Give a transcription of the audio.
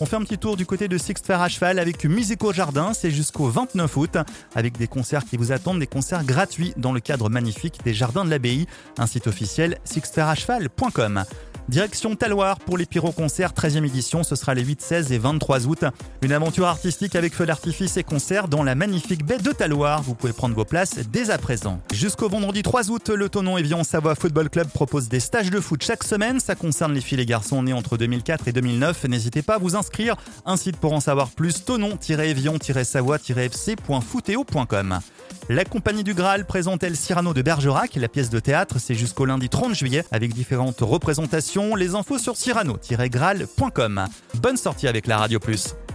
On fait un petit tour du côté de Sixte Fer à cheval avec Musique au Jardin, c'est jusqu'au 29 août, avec des concerts qui vous attendent, des concerts gratuits dans le cadre magnifique des Jardins de l'Abbaye, un site officiel sixteferracheval.com. Direction Talloires pour les Pyro-Concerts 13e édition, ce sera les 8, 16 et 23 août. Une aventure artistique avec feux d'artifice et concerts dans la magnifique baie de Talloires. Vous pouvez prendre vos places dès à présent. Jusqu'au vendredi 3 août, le Thonon-Évian Savoie Football Club propose des stages de foot chaque semaine. Ça concerne les filles et les garçons nés entre 2004 et 2009. N'hésitez pas à vous inscrire. Un site pour en savoir plus, thonon-évian-savoie-fc.footeo.com. La Compagnie du Graal présente El Cyrano de Bergerac, la pièce de théâtre, c'est jusqu'au lundi 30 juillet avec différentes représentations. Les infos sur cyrano-graal.com. Bonne sortie avec la Radio Plus.